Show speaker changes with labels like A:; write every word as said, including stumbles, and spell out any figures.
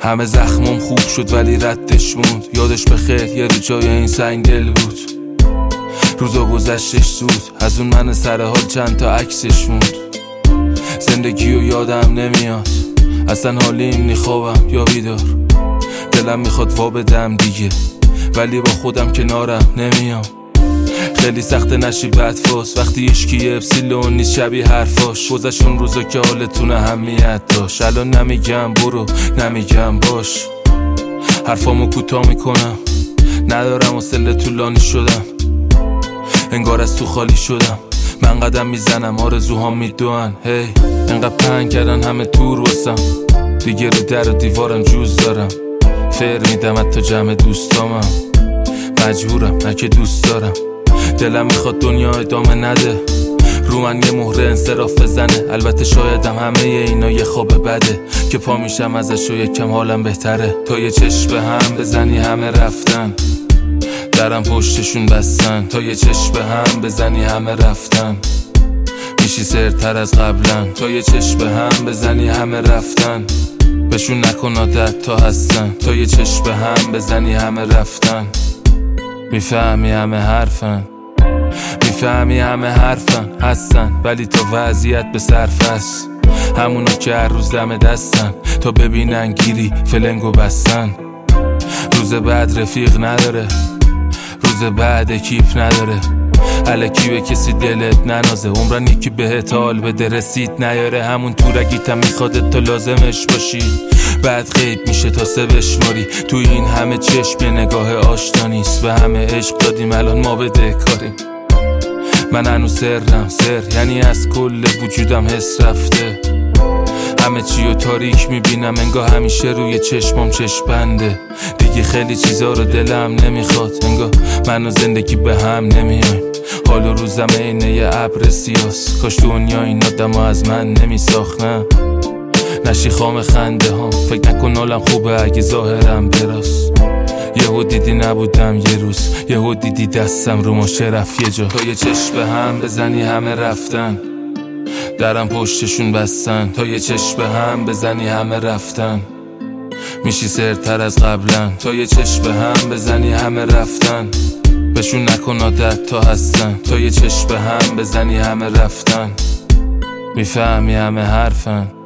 A: همه زخمم خوب شد ولی ردش موند. یادش بخیر یه رو جای این سنگ دل بود. روزا گذشتش زود، از اون من سر حال چند تا عکسش موند. زندگیو یادم نمیاد، اصلا حالیم نی خوابم یا بیدار. دلم میخواد وا بدم دیگه، ولی با خودم کنارم نمیام. خیلی سخت نشی بدفاس وقتی اشکی اپسیلون نیست شبیه حرفاش. گذشون روزا که حالتون اهمیت داشت. الان نمیگم برو، نمیگم باش، حرفامو کوتاه میکنم. ندارم حوصله طولانی شدم، انگار از تو خالی شدم. من قدم میزنم آرزوهام میدوئن. هی انقدر پنگ کردن همه دور واسم، دیگه رو در و دیوارم جوز دارم. فر میدم حتی جمع دوستامم، مجبورم نه که دوست دارم. دلم میخواد دنیا ادامه نده، رو من یه مهره انصراف بزنه. البته شایدم همه اینا یه خواب بده که پا میشم ازش و یکم حالم بهتره. تا یه چشم به هم بزنی همه رفتن، درم پشتشون بستن. تا یه چشم به هم بزنی همه رفتن، میشی سرتر از قبلن. تا یه چشم به هم بزنی همه رفتن، بهشون نکن عادت تا هستن. تا یه چشم به هم بزنی همه رفتن، میفهمی همه حرفن. میفهمی همه حرفن هستن، ولی تا وضعیت به صرف است. همونا که هر روز دم دستن، تا ببینن گیری فلنگو بستن. روز بعد رفیق نداره، روز بعد کیف نداره. الکی به کسی دلت ننازه، عمرن یکی بهت حال بده رسید نیاره. همون تورگیتم میخواد تا لازمش باشی، بعد غیب میشه تا سه بشماری. تو این همه چشم یه نگاه آشنا نیست. به همه عشق دادیم الان ما بده کاریم. من هنوز سرم سر، یعنی از کل وجودم حس رفته. همه چی رو تاریک میبینم، انگار همیشه روی چشمام چشم بنده. دیگه خیلی چیزا رو دلم نمیخواد، انگار من و زندگی به هم نمیایم. حال و روزم اینه یه ابر سیاس، کاش دنیا این آدم از من نمیساختن. نشی خام خنده هم، فکر نکن حالم خوبه اگه ظاهرم براست. یهو دیدی نبودم یه روز، یهو دیدی دستم رو ماشه رفت یه جا. تا یه چشم به هم بزنی همه رفتن، درم پشتشون بستن. تا یه چشم به هم بزنی همه رفتن، میشی سرتر از قبلن. تا یه چشم به هم بزنی همه رفتن، بهشون نکن عادت تا هستن. تا یه چشم به هم بزنی همه رفتن، میفهمی همه حرفن.